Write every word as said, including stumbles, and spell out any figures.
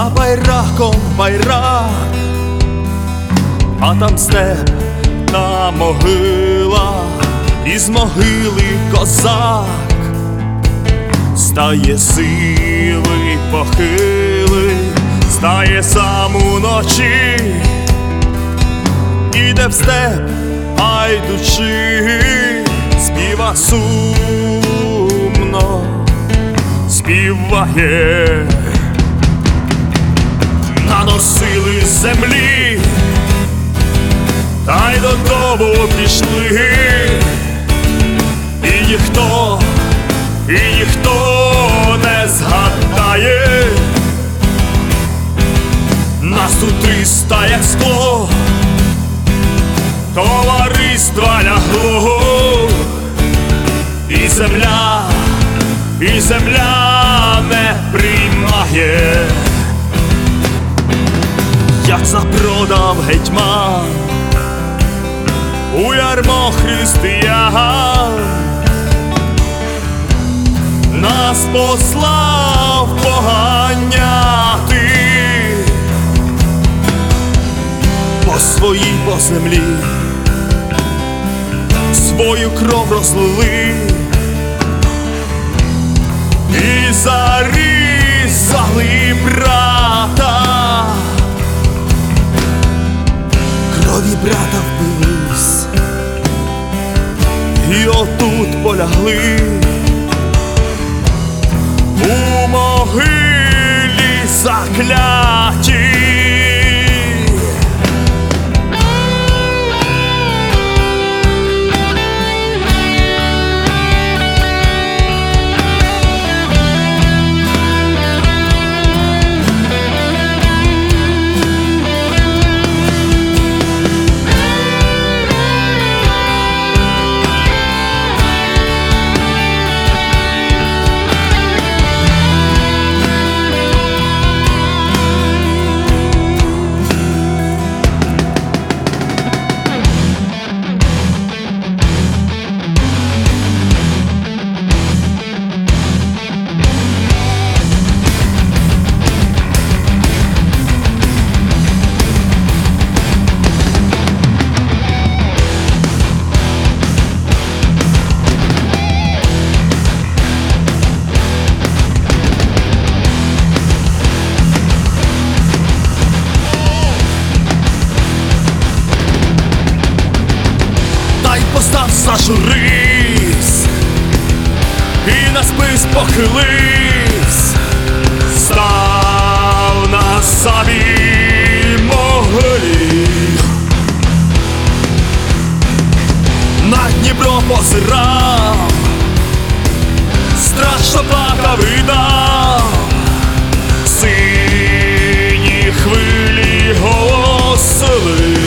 за байраком байрак, а там степ та могила, із могили козак стає сивий, похилий, стає сам уночі, іде в степ, а йдучи, співа сумно, співає. Наносили з землі, та й додому пішли, і ніхто, і ніхто не згадає. Нас тут триста, як скло, товариства лягло, і земля, і земля не приймає. Як запродав гетьман у ярмо християн, нас послав поганяти по своїй, по землі, свою кров розлили і зарізали брата. Крові брата впились і отут полягли у могилі закляті. Постав зажуривсь і на спис похиливсь, став на самій могилі, на Дніпро позирав, страшно плакав і ридав, сині хвилі голосили.